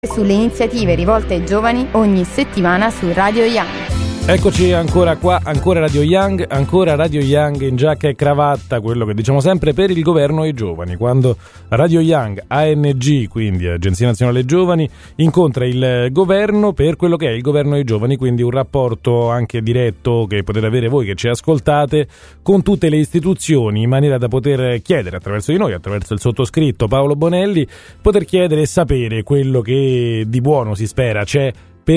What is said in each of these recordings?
Sulle iniziative rivolte ai giovani ogni settimana su Radio Young. Eccoci ancora qua, ancora Radio Young in giacca e cravatta, quello che diciamo sempre per il governo e i giovani. Quando Radio Young, ANG, quindi Agenzia Nazionale Giovani, incontra il governo per quello che è il governo e i giovani, quindi un rapporto anche diretto che potete avere voi che ci ascoltate con tutte le istituzioni, in maniera da poter chiedere attraverso di noi, attraverso il sottoscritto Paolo Bonelli, poter chiedere e sapere quello che di buono si spera c'è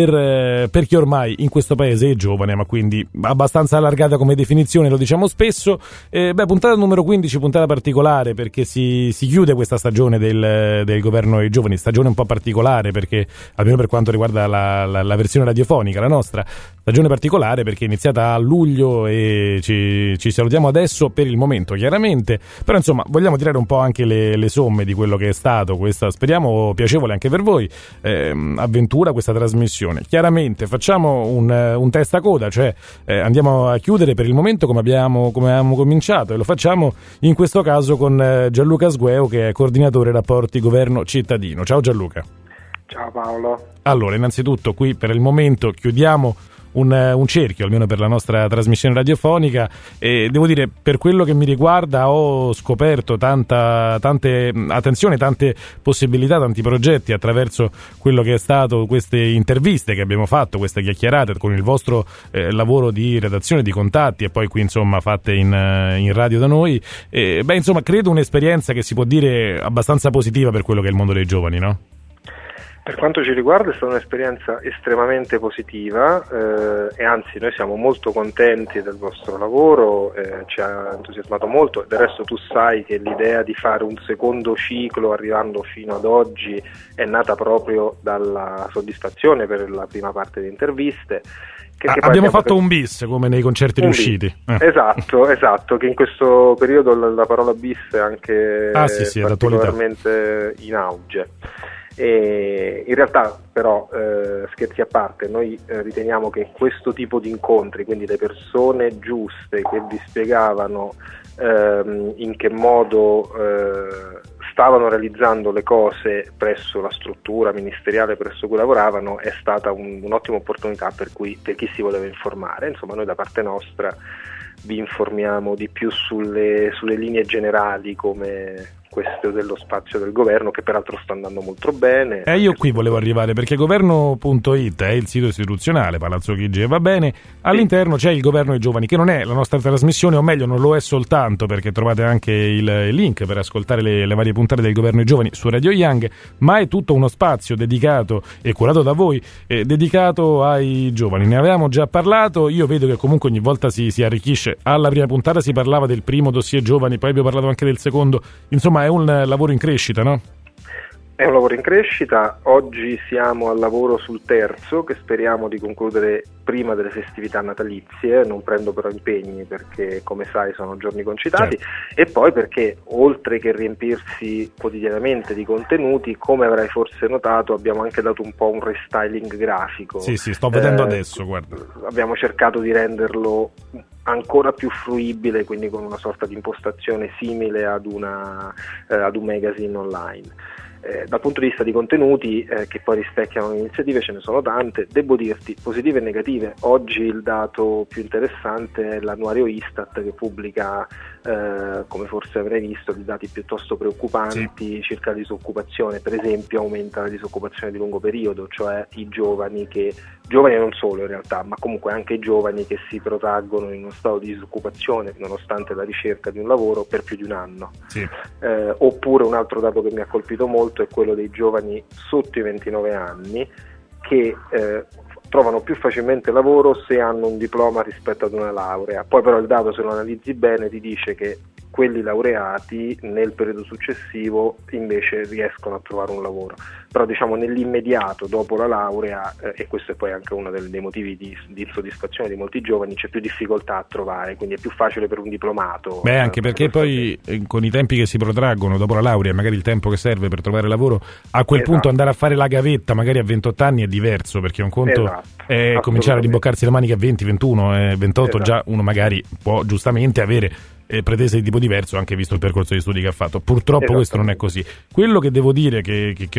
per chi ormai in questo paese è giovane, ma quindi abbastanza allargata come definizione, lo diciamo spesso. Puntata numero 15, puntata particolare perché si chiude questa stagione del governo ai giovani, stagione un po' particolare perché, almeno per quanto riguarda la versione radiofonica, la nostra stagione particolare perché è iniziata a luglio e ci salutiamo adesso per il momento chiaramente, però insomma vogliamo tirare un po' anche le somme di quello che è stato questa, speriamo piacevole anche per voi, avventura, questa trasmissione. Chiaramente facciamo un testa coda, cioè andiamo a chiudere per il momento come abbiamo cominciato, e lo facciamo in questo caso con Gianluca Sgueo, che è coordinatore rapporti governo cittadino. Ciao Gianluca. Ciao Paolo. Allora, innanzitutto qui per il momento chiudiamo un cerchio, almeno per la nostra trasmissione radiofonica, e devo dire, per quello che mi riguarda ho scoperto tante attenzione, tante possibilità, tanti progetti attraverso quello che è stato queste interviste che abbiamo fatto, queste chiacchierate con il vostro lavoro di redazione, di contatti, e poi qui insomma fatte in radio da noi. Insomma, credo un'esperienza che si può dire abbastanza positiva per quello che è il mondo dei giovani, no? Per quanto ci riguarda è stata un'esperienza estremamente positiva e anzi noi siamo molto contenti del vostro lavoro, ci ha entusiasmato molto, e del resto tu sai che l'idea di fare un secondo ciclo arrivando fino ad oggi è nata proprio dalla soddisfazione per la prima parte di interviste. Abbiamo fatto un bis come nei concerti riusciti. Esatto, che in questo periodo la parola bis è anche particolarmente in auge. E in realtà però, scherzi a parte, noi riteniamo che questo tipo di incontri, quindi le persone giuste che vi spiegavano in che modo stavano realizzando le cose presso la struttura ministeriale presso cui lavoravano, è stata un'ottima opportunità per chi si voleva informare. Insomma, noi da parte nostra vi informiamo di più sulle linee generali, come questo dello spazio del governo, che peraltro sta andando molto bene. Io qui volevo arrivare, perché governo.it è il sito istituzionale, Palazzo Chigi, va bene, all'interno c'è il governo dei giovani, che non è la nostra trasmissione, o meglio non lo è soltanto, perché trovate anche il link per ascoltare le varie puntate del governo dei giovani su Radio Young, ma è tutto uno spazio dedicato e curato da voi, dedicato ai giovani. Ne avevamo già parlato, io vedo che comunque ogni volta si arricchisce. Alla prima puntata si parlava del primo dossier giovani, poi abbiamo parlato anche del secondo, insomma è un lavoro in crescita, no? È un lavoro in crescita, oggi siamo al lavoro sul terzo, che speriamo di concludere prima delle festività natalizie, non prendo però impegni perché come sai sono giorni concitati, certo. E poi perché oltre che riempirsi quotidianamente di contenuti, come avrai forse notato abbiamo anche dato un po' un restyling grafico. Sì, sto vedendo adesso, guarda. Abbiamo cercato di renderlo ancora più fruibile, quindi con una sorta di impostazione simile ad un magazine online. Dal punto di vista di contenuti che poi rispecchiano le iniziative ce ne sono tante, devo dirti positive e negative. Oggi il dato più interessante è l'annuario Istat, che pubblica, come forse avrai visto, dei dati piuttosto preoccupanti, sì, circa la disoccupazione. Per esempio aumenta la disoccupazione di lungo periodo, cioè i giovani e non solo in realtà, ma comunque anche i giovani che si protraggono in uno stato di disoccupazione nonostante la ricerca di un lavoro per più di un anno. Sì. Oppure un altro dato che mi ha colpito molto è quello dei giovani sotto i 29 anni che trovano più facilmente lavoro se hanno un diploma rispetto ad una laurea. Poi però il dato, se lo analizzi bene, ti dice che quelli laureati nel periodo successivo invece riescono a trovare un lavoro. Però diciamo nell'immediato dopo la laurea, e questo è poi anche uno dei motivi di insoddisfazione di molti giovani, c'è più difficoltà a trovare, quindi è più facile per un diplomato. Anche perché poi con i tempi che si protraggono dopo la laurea, magari il tempo che serve per trovare lavoro, a quel punto andare a fare la gavetta magari a 28 anni è diverso, perché un conto è cominciare a rimboccarsi le maniche a 20, 21, 28, già uno magari può giustamente avere pretese di tipo diverso, anche visto il percorso di studi che ha fatto. Purtroppo questo non è così. Quello che devo dire che ho notato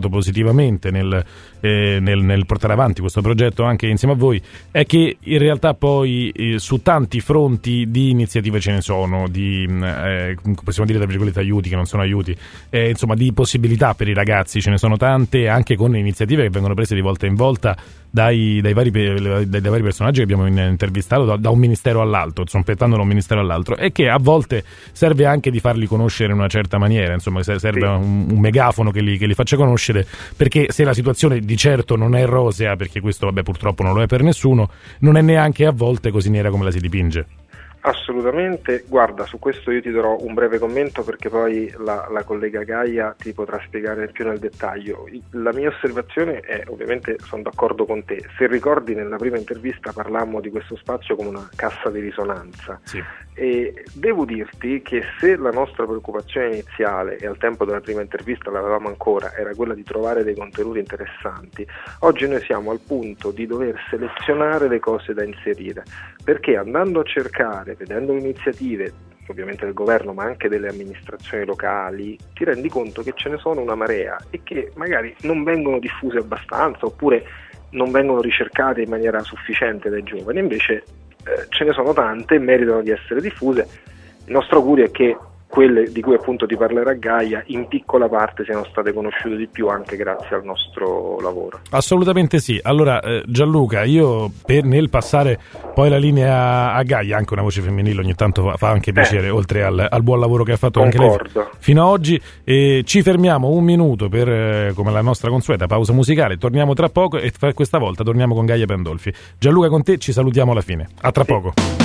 impegnato positivamente nel portare avanti questo progetto anche insieme a voi, è che in realtà poi su tanti fronti di iniziative ce ne sono, di possiamo dire tra virgolette aiuti che non sono aiuti, insomma di possibilità per i ragazzi ce ne sono tante, anche con iniziative che vengono prese di volta in volta dai vari personaggi che abbiamo intervistato da un ministero all'altro, zompetando da un ministero all'altro, e che a volte serve anche di farli conoscere in una certa maniera, insomma serve un megafono che li faccia conoscere, perché se la situazione di certo non è rosea, perché questo purtroppo non lo è per nessuno, non è neanche a volte così nera come la si dipinge. Assolutamente, guarda, su questo io ti darò un breve commento perché poi la collega Gaia ti potrà spiegare più nel dettaglio. La mia osservazione è, ovviamente sono d'accordo con te, se ricordi nella prima intervista parlammo di questo spazio come una cassa di risonanza, sì. E devo dirti che se la nostra preoccupazione iniziale, e al tempo della prima intervista l'avevamo ancora, era quella di trovare dei contenuti interessanti, oggi noi siamo al punto di dover selezionare le cose da inserire, perché andando a cercare, vedendo le iniziative ovviamente del governo ma anche delle amministrazioni locali, ti rendi conto che ce ne sono una marea e che magari non vengono diffuse abbastanza oppure non vengono ricercate in maniera sufficiente dai giovani, invece ce ne sono tante e meritano di essere diffuse. Il nostro augurio è che quelle di cui appunto ti parlerà Gaia in piccola parte siano state conosciute di più anche grazie al nostro lavoro. Assolutamente sì. Allora Gianluca, io nel passare poi la linea a Gaia, anche una voce femminile ogni tanto fa anche piacere, oltre al buon lavoro che ha fatto anche lei fino ad oggi, ci fermiamo un minuto per come la nostra consueta pausa musicale, torniamo tra poco e questa volta torniamo con Gaia Pandolfi. Gianluca, con te ci salutiamo alla fine, a tra poco.